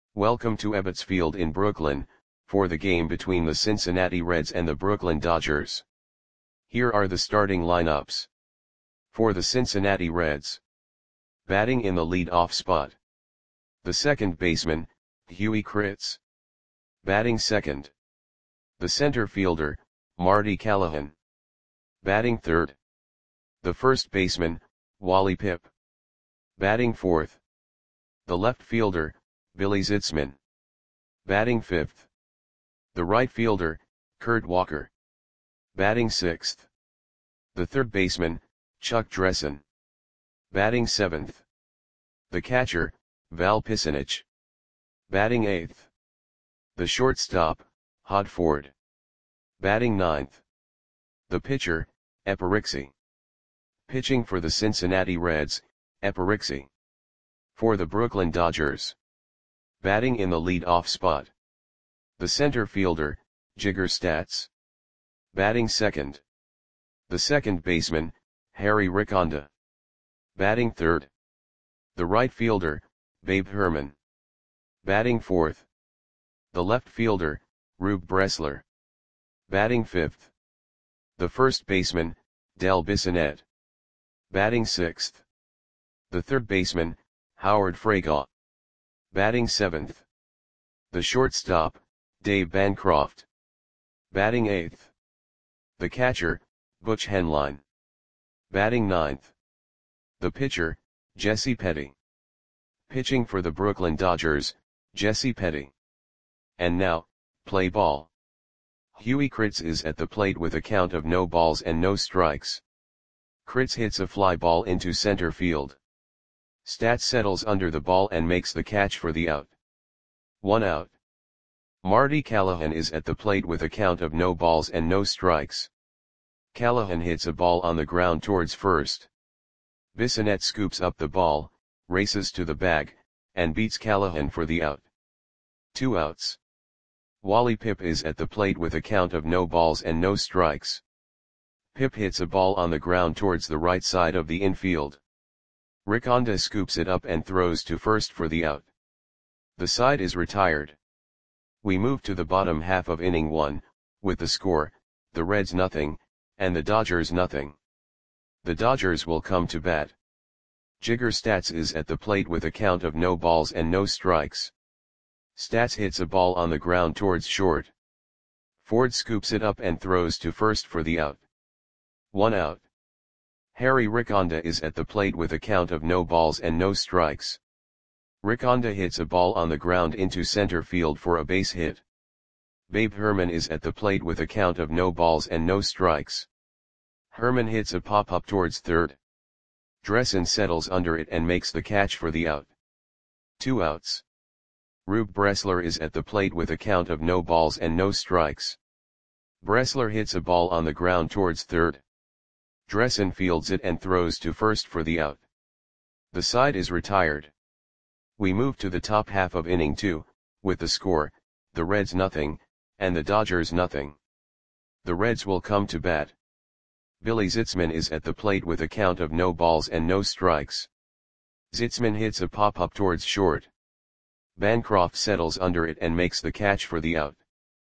Welcome to Ebbets Field in Brooklyn, for the game between the Cincinnati Reds and the Brooklyn Dodgers. Here are the starting lineups. For the Cincinnati Reds. Batting in the lead-off spot. The second baseman, Huey Kritz. Batting second. The center fielder, Marty Callahan. Batting third. The first baseman, Wally Pipp. Batting fourth. The left fielder, Billy Zitzman. Batting fifth. The right fielder, Kurt Walker. Batting sixth. The third baseman, Chuck Dressen. Batting seventh. The catcher, Val Pisanich. Batting eighth. The shortstop, Hod Ford. Batting ninth. The pitcher, Eperixy. Pitching for the Cincinnati Reds, Eperixy. For the Brooklyn Dodgers. Batting in the lead-off spot. The center fielder, Jigger Statz. Batting second. The second baseman, Harry Riconda. Batting third. The right fielder, Babe Herman. Batting fourth. The left fielder, Rube Bressler. Batting fifth. The first baseman, Del Bissonette. Batting sixth. The third baseman, Howard Fraga. Batting seventh. The shortstop, Dave Bancroft. Batting eighth. The catcher, Butch Henline. Batting ninth. The pitcher, Jesse Petty. Pitching for the Brooklyn Dodgers, Jesse Petty. And now, play ball. Huey Kritz is at the plate with a count of no balls and no strikes. Kritz hits a fly ball into center field. Statz settles under the ball and makes the catch for the out. 1 out. Marty Callahan is at the plate with a count of no balls and no strikes. Callahan hits a ball on the ground towards first. Bissonette scoops up the ball, races to the bag, and beats Callahan for the out. 2 outs. Wally Pipp is at the plate with a count of no balls and no strikes. Pipp hits a ball on the ground towards the right side of the infield. Riconda scoops it up and throws to first for the out. The side is retired. We move to the bottom half of inning 1, with the score, the Reds nothing, and the Dodgers nothing. The Dodgers will come to bat. Jigger Statz is at the plate with a count of no balls and no strikes. Statz hits a ball on the ground towards short. Ford scoops it up and throws to first for the out. 1 out. Harry Riconda is at the plate with a count of no balls and no strikes. Riconda hits a ball on the ground into center field for a base hit. Babe Herman is at the plate with a count of no balls and no strikes. Herman hits a pop-up towards third. Dressen settles under it and makes the catch for the out. 2 outs. Rube Bressler is at the plate with a count of no balls and no strikes. Bressler hits a ball on the ground towards third. Dressen fields it and throws to first for the out. The side is retired. We move to the top half of inning 2, with the score, the Reds nothing, and the Dodgers nothing. The Reds will come to bat. Billy Zitzman is at the plate with a count of no balls and no strikes. Zitzman hits a pop-up towards short. Bancroft settles under it and makes the catch for the out.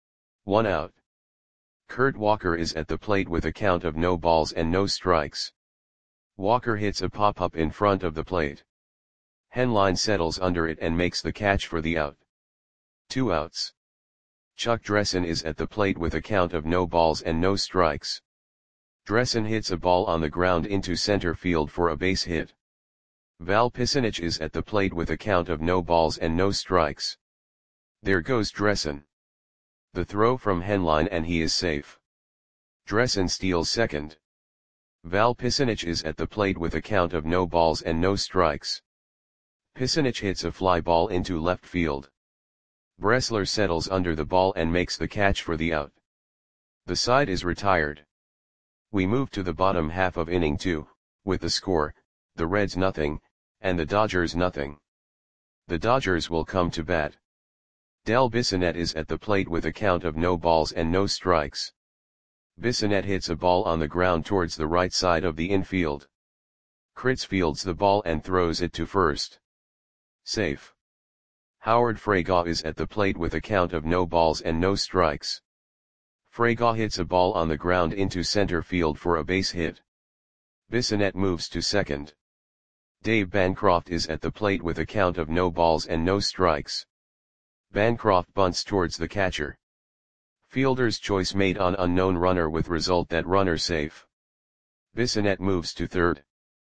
1 out. Kurt Walker is at the plate with a count of no balls and no strikes. Walker hits a pop-up in front of the plate. Henline settles under it and makes the catch for the out. 2 outs. Chuck Dressen is at the plate with a count of no balls and no strikes. Dressen hits a ball on the ground into center field for a base hit. Val Pisanich is at the plate with a count of no balls and no strikes. There goes Dressen. The throw from Henline and he is safe. Dressen steals second. Val Pisanich is at the plate with a count of no balls and no strikes. Pisanich hits a fly ball into left field. Bressler settles under the ball and makes the catch for the out. The side is retired. We move to the bottom half of inning 2, with the score, the Reds nothing, and the Dodgers nothing. The Dodgers will come to bat. Del Bissonette is at the plate with a count of no balls and no strikes. Bissonette hits a ball on the ground towards the right side of the infield. Kritz fields the ball and throws it to first. Safe. Howard Fraga is at the plate with a count of no balls and no strikes. Fraga hits a ball on the ground into center field for a base hit. Bissonette moves to second. Dave Bancroft is at the plate with a count of no balls and no strikes. Bancroft bunts towards the catcher. Fielder's choice made on unknown runner with result that runner safe. Bissonette moves to third.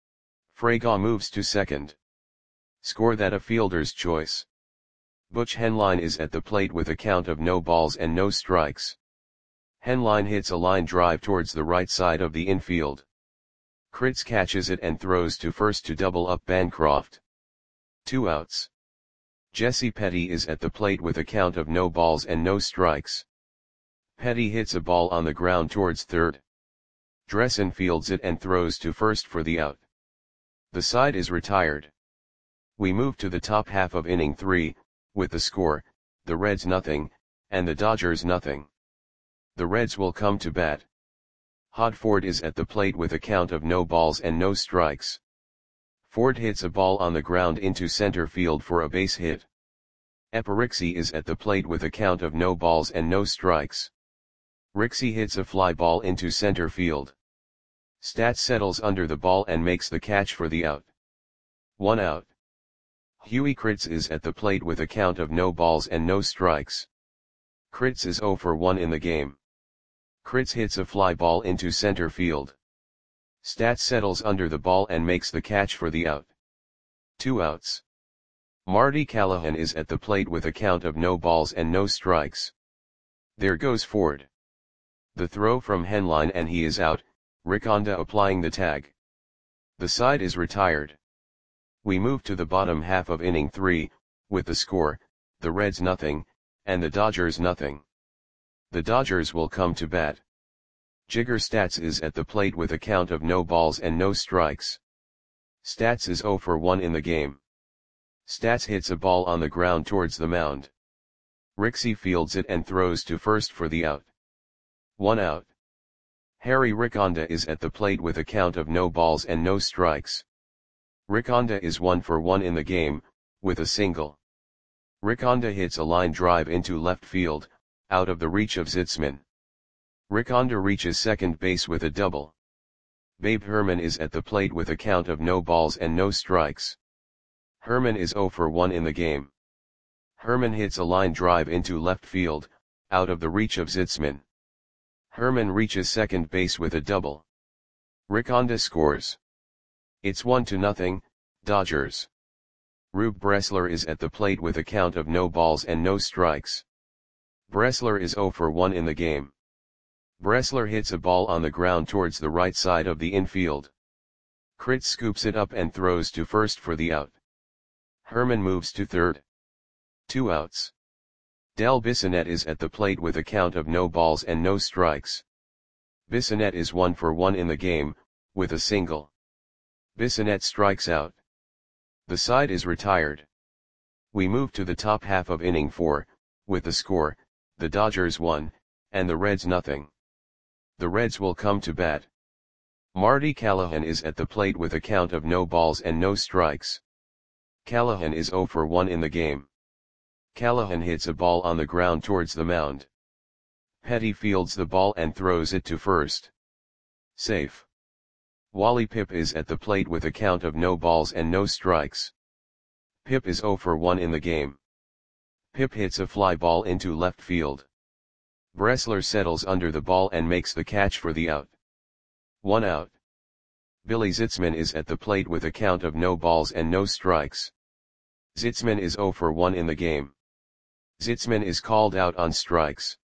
Fraga moves to second. Score that a fielder's choice. Butch Henline is at the plate with a count of no balls and no strikes. Henline hits a line drive towards the right side of the infield. Kritz catches it and throws to first to double up Bancroft. 2 outs. Jesse Petty is at the plate with a count of no balls and no strikes. Petty hits a ball on the ground towards third. Dressen fields it and throws to first for the out. The side is retired. We move to the top half of inning 3, with the score, the Reds nothing, and the Dodgers nothing. The Reds will come to bat. Hod Ford is at the plate with a count of no balls and no strikes. Ford hits a ball on the ground into center field for a base hit. Eparixi is at the plate with a count of no balls and no strikes. Rixey hits a fly ball into center field. Stats settles under the ball and makes the catch for the out. 1 out. Huey Kritz is at the plate with a count of no balls and no strikes. Kritz is 0 for 1 in the game. Kritz hits a fly ball into center field. Stats settles under the ball and makes the catch for the out. 2 outs. Marty Callahan is at the plate with a count of no balls and no strikes. There goes Ford. The throw from Henline and he is out, Riconda applying the tag. The side is retired. We move to the bottom half of inning 3, with the score, the Reds nothing, and the Dodgers nothing. The Dodgers will come to bat. Jigger Stats is at the plate with a count of no balls and no strikes. Stats is 0 for 1 in the game. Stats hits a ball on the ground towards the mound. Rixey fields it and throws to first for the out. 1 out. Harry Riconda is at the plate with a count of no balls and no strikes. Riconda is 1 for 1 in the game, with a single. Riconda hits a line drive into left field, out of the reach of Zitzman. Riconda reaches second base with a double. Babe Herman is at the plate with a count of no balls and no strikes. Herman is 0 for 1 in the game. Herman hits a line drive into left field, out of the reach of Zitzman. Herman reaches second base with a double. Riconda scores. It's 1-0, Dodgers. Rube Bressler is at the plate with a count of no balls and no strikes. Bressler is 0 for 1 in the game. Bressler hits a ball on the ground towards the right side of the infield. Kritz scoops it up and throws to first for the out. Herman moves to third. 2 outs. Del Bissonette is at the plate with a count of no balls and no strikes. Bissonette is 1 for 1 in the game, with a single. Bissonette strikes out. The side is retired. We move to the top half of inning 4, with the score, the Dodgers 1, and the Reds nothing. The Reds will come to bat. Marty Callahan is at the plate with a count of no balls and no strikes. Callahan is 0 for 1 in the game. Callahan hits a ball on the ground towards the mound. Petty fields the ball and throws it to first. Safe. Wally Pipp is at the plate with a count of no balls and no strikes. Pipp is 0 for 1 in the game. Pipp hits a fly ball into left field. Bressler settles under the ball and makes the catch for the out. 1 out. Billy Zitzman is at the plate with a count of no balls and no strikes. Zitzman is 0 for 1 in the game. Zitzman is called out on strikes.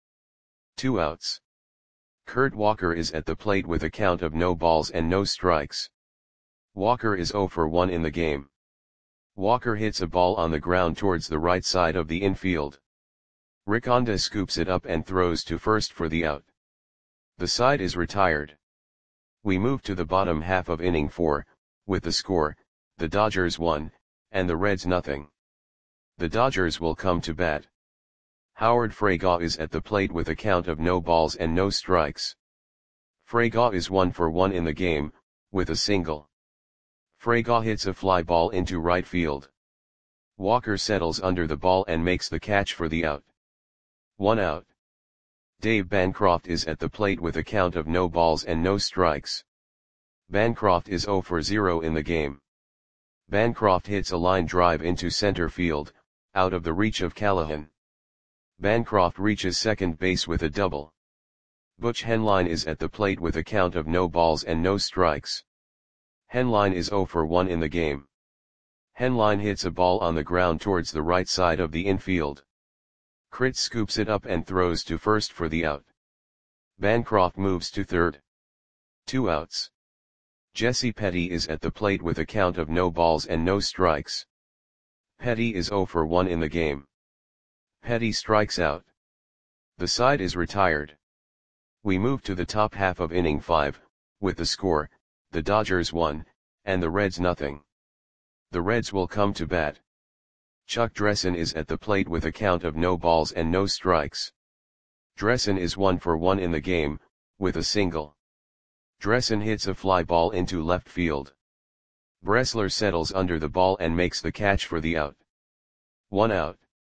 2 outs. Kurt Walker is at the plate with a count of no balls and no strikes. Walker is 0 for 1 in the game. Walker hits a ball on the ground towards the right side of the infield. Riconda scoops it up and throws to first for the out. The side is retired. We move to the bottom half of inning 4, with the score, the Dodgers 1, and the Reds nothing. The Dodgers will come to bat. Howard Fraga is at the plate with a count of no balls and no strikes. Fraga is 1 for 1 in the game, with a single. Fraga hits a fly ball into right field. Walker settles under the ball and makes the catch for the out. 1 out. Dave Bancroft is at the plate with a count of no balls and no strikes. Bancroft is 0 for 0 in the game. Bancroft hits a line drive into center field, out of the reach of Callahan. Bancroft reaches second base with a double. Butch Henline is at the plate with a count of no balls and no strikes. Henline is 0 for 1 in the game. Henline hits a ball on the ground towards the right side of the infield. Kritz scoops it up and throws to first for the out. Bancroft moves to third. 2 outs. Jesse Petty is at the plate with a count of no balls and no strikes. Petty is 0 for 1 in the game. Petty strikes out. The side is retired. We move to the top half of inning 5, with the score, the Dodgers 1, and the Reds nothing. The Reds will come to bat. Chuck Dressen is at the plate with a count of no balls and no strikes. Dressen is 1 for 1 in the game, with a single. Dressen hits a fly ball into left field. Bressler settles under the ball and makes the catch for the out. 1 out.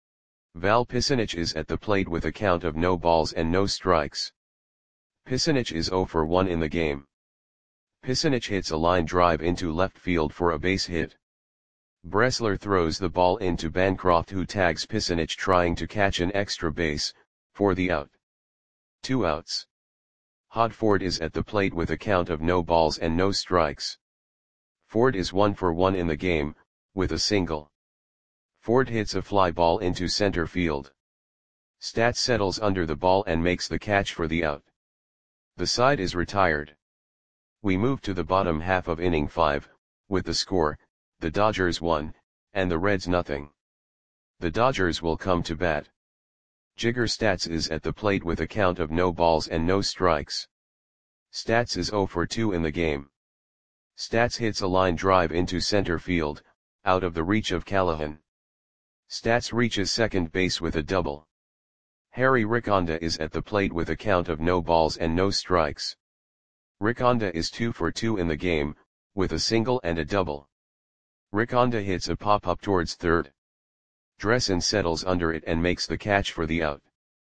Val Pisanich is at the plate with a count of no balls and no strikes. Pisanich is 0 for 1 in the game. Pisanich hits a line drive into left field for a base hit. Bressler throws the ball into Bancroft, who tags Pisanich trying to catch an extra base, for the out. 2 outs. Hod Ford is at the plate with a count of no balls and no strikes. Ford is 1 for 1 in the game, with a single. Ford hits a fly ball into center field. Stats settles under the ball and makes the catch for the out. The side is retired. We move to the bottom half of inning 5, with the score, the Dodgers 1, and the Reds nothing. The Dodgers will come to bat. Jigger Stats is at the plate with a count of no balls and no strikes. Stats is 0 for 2 in the game. Stats hits a line drive into center field, out of the reach of Callahan. Stats reaches second base with a double. Harry Riconda is at the plate with a count of no balls and no strikes. Riconda is 2 for 2 in the game, with a single and a double. Riconda hits a pop-up towards third. Dressen settles under it and makes the catch for the out.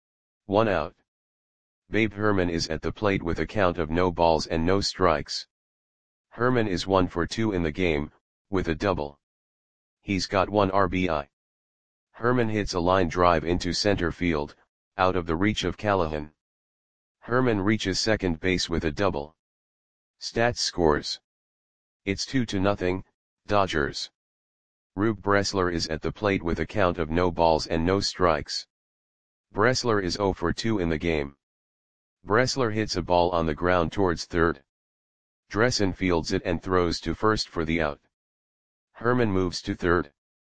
1 out. Babe Herman is at the plate with a count of no balls and no strikes. Herman is 1 for 2 in the game, with a double. He's got 1 RBI. Herman hits a line drive into center field, out of the reach of Callahan. Herman reaches second base with a double. Stats scores. It's 2-0, Dodgers. Rube Bressler is at the plate with a count of no balls and no strikes. Bressler is 0 for 2 in the game. Bressler hits a ball on the ground towards third. Dressen fields it and throws to first for the out. Herman moves to third.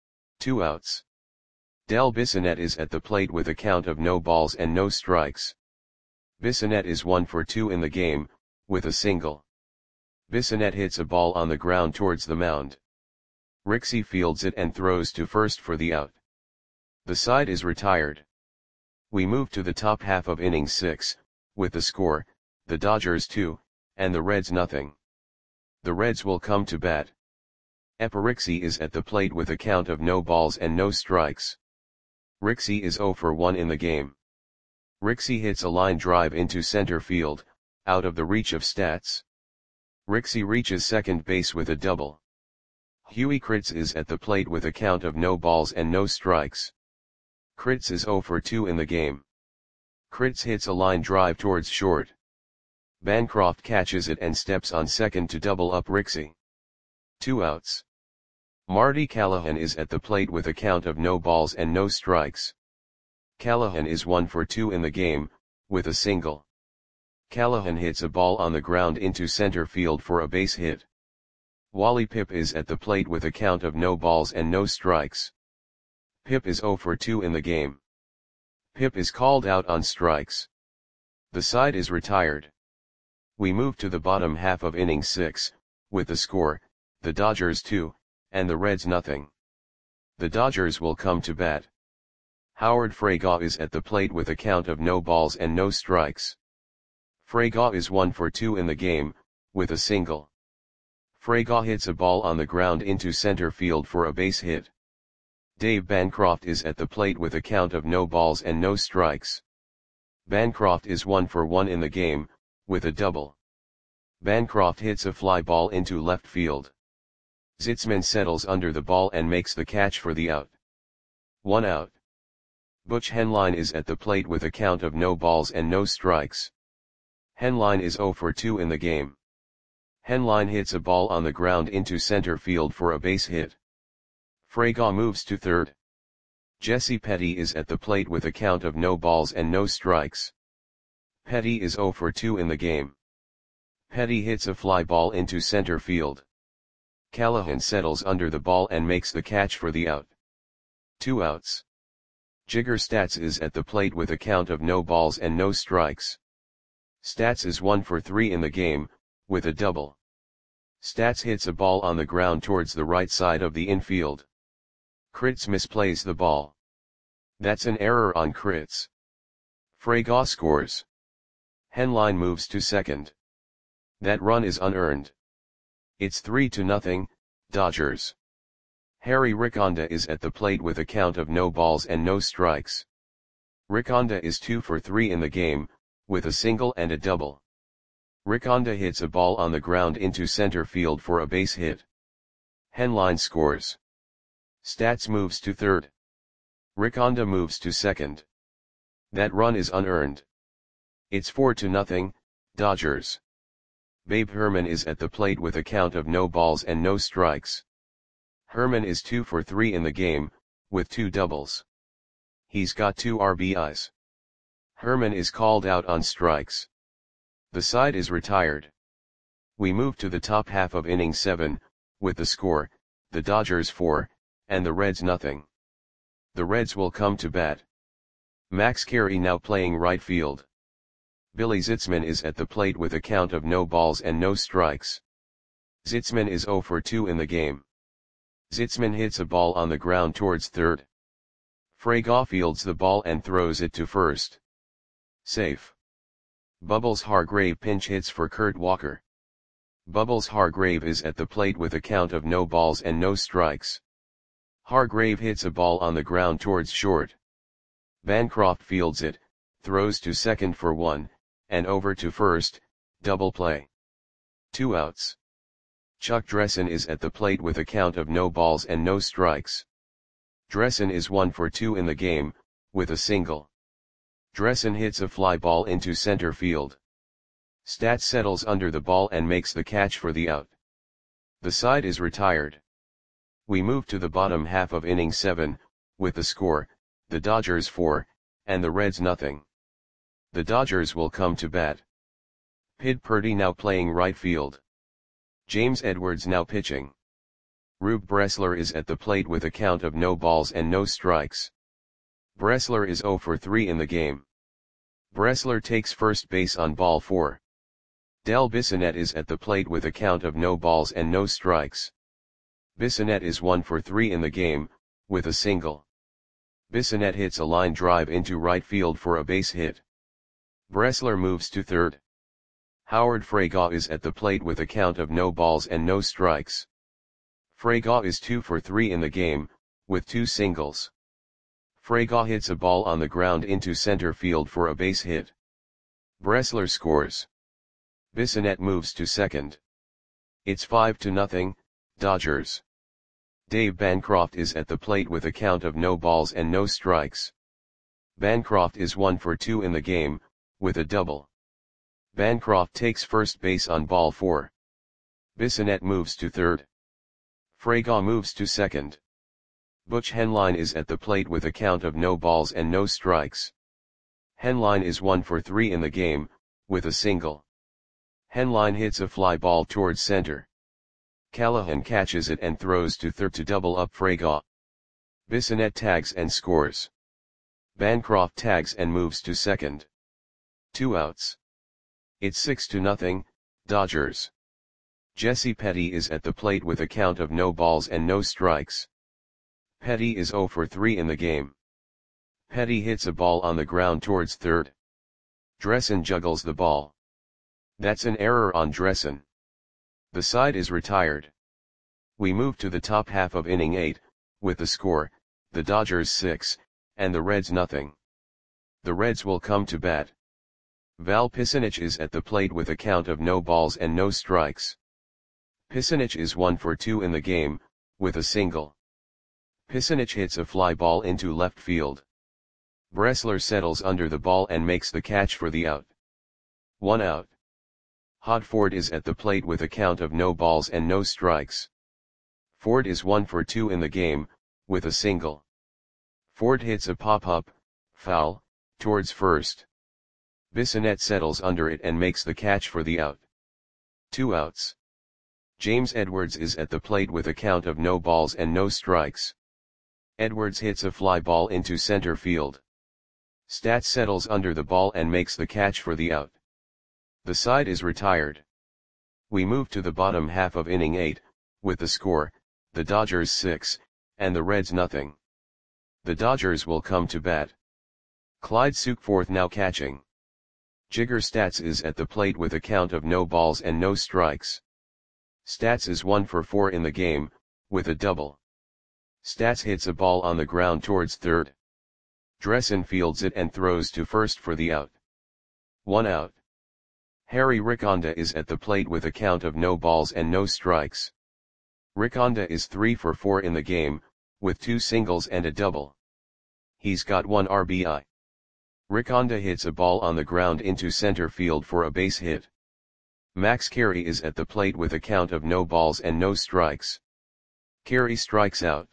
2 outs. Del Bissonette is at the plate with a count of no balls and no strikes. Bissonette is 1 for 2 in the game, with a single. Bissonette hits a ball on the ground towards the mound. Rixey fields it and throws to first for the out. The side is retired. We move to the top half of inning 6, with the score, the Dodgers 2, and the Reds nothing. The Reds will come to bat. Eparixi is at the plate with a count of no balls and no strikes. Rixey is 0 for 1 in the game. Rixey hits a line drive into center field, out of the reach of Stats. Rixey reaches second base with a double. Huey Kritz is at the plate with a count of no balls and no strikes. Kritz is 0 for 2 in the game. Kritz hits a line drive towards short. Bancroft catches it and steps on second to double up Rixey. 2 outs. Marty Callahan is at the plate with a count of no balls and no strikes. Callahan is 1 for 2 in the game, with a single. Callahan hits a ball on the ground into center field for a base hit. Wally Pipp is at the plate with a count of no balls and no strikes. Pipp is 0 for 2 in the game. Pipp is called out on strikes. The side is retired. We move to the bottom half of inning 6, with the score, the Dodgers 2, and the Reds nothing. The Dodgers will come to bat. Howard Fraga is at the plate with a count of no balls and no strikes. Fraga is 1 for 2 in the game, with a single. Fraga hits a ball on the ground into center field for a base hit. Dave Bancroft is at the plate with a count of no balls and no strikes. Bancroft is 1 for 1 in the game, with a double. Bancroft hits a fly ball into left field. Zitzman settles under the ball and makes the catch for the out. 1 out. Butch Henline is at the plate with a count of no balls and no strikes. Henline is 0 for 2 in the game. Henline hits a ball on the ground into center field for a base hit. Freygaw moves to third. Jesse Petty is at the plate with a count of no balls and no strikes. Petty is 0 for 2 in the game. Petty hits a fly ball into center field. Callahan settles under the ball and makes the catch for the out. 2 outs. Jigger Stats is at the plate with a count of no balls and no strikes. Stats is 1 for 3 in the game, with a double. Stats hits a ball on the ground towards the right side of the infield. Kritz misplays the ball. That's an error on Kritz. Freygaw scores. Henline moves to second. That run is unearned. It's 3-0, Dodgers. Harry Riconda is at the plate with a count of no balls and no strikes. Riconda is 2 for 3 in the game, with a single and a double. Riconda hits a ball on the ground into center field for a base hit. Henline scores. Stats moves to third. Riconda moves to second. That run is unearned. It's 4-0, Dodgers. Babe Herman is at the plate with a count of no balls and no strikes. Herman is 2 for 3 in the game, with 2 doubles. He's got 2 RBIs. Herman is called out on strikes. The side is retired. We move to the top half of inning 7, with the score, the Dodgers 4, and the Reds nothing. The Reds will come to bat. Max Carey now playing right field. Billy Zitzman is at the plate with a count of no balls and no strikes. Zitzman is 0 for 2 in the game. Zitzman hits a ball on the ground towards third. Freygaw fields the ball and throws it to first. Safe. Bubbles Hargrave pinch hits for Kurt Walker. Bubbles Hargrave is at the plate with a count of no balls and no strikes. Hargrave hits a ball on the ground towards short. Bancroft fields it, throws to second for 1, and over to first, double play. 2 outs. Chuck Dressen is at the plate with a count of no balls and no strikes. Dressen is 1 for 2 in the game, with a single. Dressen hits a fly ball into center field. Stats settles under the ball and makes the catch for the out. The side is retired. We move to the bottom half of inning 7, with the score, the Dodgers 4, and the Reds nothing. The Dodgers will come to bat. Pid Purdy now playing right field. James Edwards now pitching. Rube Bressler is at the plate with a count of no balls and no strikes. Bressler is 0 for 3 in the game. Bressler takes first base on ball 4. Del Bissonette is at the plate with a count of no balls and no strikes. Bissonette is 1 for 3 in the game, with a single. Bissonette hits a line drive into right field for a base hit. Bressler moves to third. Howard Freygaw is at the plate with a count of no balls and no strikes. Freygaw is 2 for 3 in the game, with 2 singles. Freygaw hits a ball on the ground into center field for a base hit. Bressler scores. Bissonette moves to second. It's 5-0, Dodgers. Dave Bancroft is at the plate with a count of no balls and no strikes. Bancroft is 1 for 2 in the game, with a double. Bancroft takes first base on ball 4. Bissonette moves to third. Freygaw moves to second. Butch Henline is at the plate with a count of no balls and no strikes. Henline is 1 for 3 in the game, with a single. Henline hits a fly ball towards center. Callahan catches it and throws to third to double up Freygaw. Bissonette tags and scores. Bancroft tags and moves to second. 2 outs. It's 6-0, Dodgers. Jesse Petty is at the plate with a count of no balls and no strikes. Petty is 0 for 3 in the game. Petty hits a ball on the ground towards third. Dressen juggles the ball. That's an error on Dressen. The side is retired. We move to the top half of inning 8, with the score, the Dodgers 6, and the Reds nothing. The Reds will come to bat. Val Pisanic is at the plate with a count of no balls and no strikes. Pisanic is 1 for 2 in the game, with a single. Pisanic hits a fly ball into left field. Bressler settles under the ball and makes the catch for the out. 1 out. Hod Ford is at the plate with a count of no balls and no strikes. Ford is 1 for 2 in the game, with a single. Ford hits a pop-up, foul, towards first. Bissonette settles under it and makes the catch for the out. 2 outs. James Edwards is at the plate with a count of no balls and no strikes. Edwards hits a fly ball into center field. Stats settles under the ball and makes the catch for the out. The side is retired. We move to the bottom half of inning 8, with the score, the Dodgers 6, and the Reds nothing. The Dodgers will come to bat. Clyde Sukeforth now catching. Jigger Stats is at the plate with a count of no balls and no strikes. Stats is 1 for 4 in the game, with a double. Stats hits a ball on the ground towards third. Dressen fields it and throws to first for the out. 1 out. Harry Riconda is at the plate with a count of no balls and no strikes. Riconda is 3 for 4 in the game, with 2 singles and a double. He's got 1 RBI. Riconda hits a ball on the ground into center field for a base hit. Max Carey is at the plate with a count of no balls and no strikes. Carey strikes out.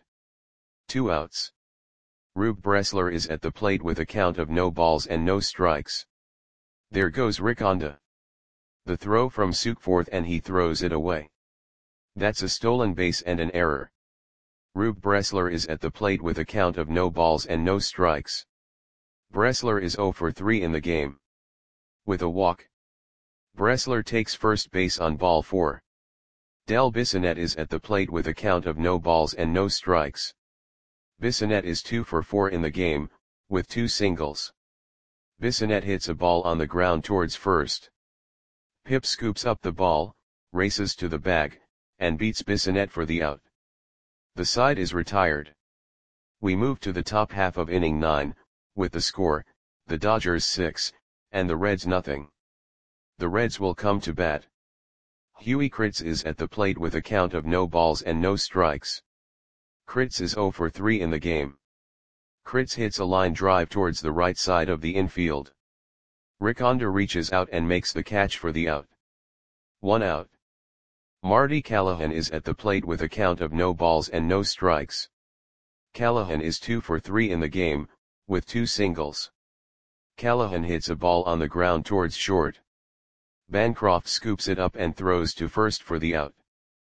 2 outs. Rube Bressler is at the plate with a count of no balls and no strikes. There goes Riconda. The throw from Sukeforth and he throws it away. That's a stolen base and an error. Rube Bressler is at the plate with a count of no balls and no strikes. Bressler is 0 for 3 in the game. With a walk. Bressler takes first base on ball 4. Del Bissonette is at the plate with a count of no balls and no strikes. Bissonette is 2 for 4 in the game, with 2 singles. Bissonette hits a ball on the ground towards first. Pip scoops up the ball, races to the bag, and beats Bissonette for the out. The side is retired. We move to the top half of inning 9, with the score, the Dodgers 6, and the Reds nothing. The Reds will come to bat. Huey Kritz is at the plate with a count of no balls and no strikes. Kritz is 0 for 3 in the game. Kritz hits a line drive towards the right side of the infield. Riconda reaches out and makes the catch for the out. 1 out. Marty Callahan is at the plate with a count of no balls and no strikes. Callahan is 2 for 3 in the game, with 2 singles. Callahan hits a ball on the ground towards short. Bancroft scoops it up and throws to first for the out.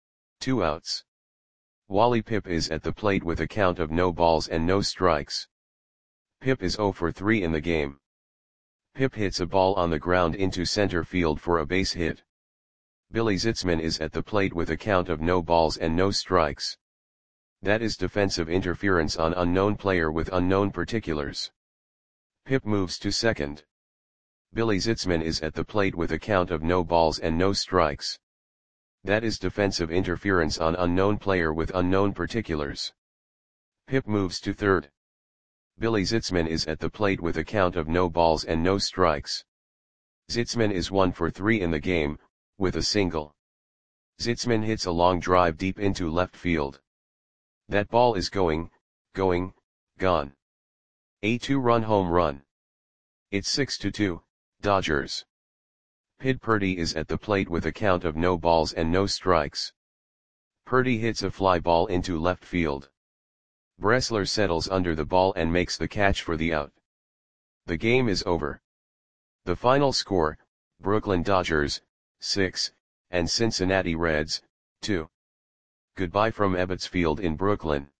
2 outs. Wally Pipp is at the plate with a count of no balls and no strikes. Pipp is 0 for 3 in the game. Pipp hits a ball on the ground into center field for a base hit. Billy Zitzman is at the plate with a count of no balls and no strikes. That is defensive interference on unknown player with unknown particulars. Pipp moves to second. Billy Zitzman is at the plate with a count of no balls and no strikes. That is defensive interference on unknown player with unknown particulars. Pipp moves to third. Billy Zitzman is at the plate with a count of no balls and no strikes. Zitzman is 1 for 3 in the game, with a single. Zitzman hits a long drive deep into left field. That ball is gone. A 2-run home run. It's 6-2, Dodgers. Pid Purdy is at the plate with a count of no balls and no strikes. Purdy hits a fly ball into left field. Bressler settles under the ball and makes the catch for the out. The game is over. The final score, Brooklyn Dodgers, 6, and Cincinnati Reds, 2. Goodbye from Ebbets Field in Brooklyn.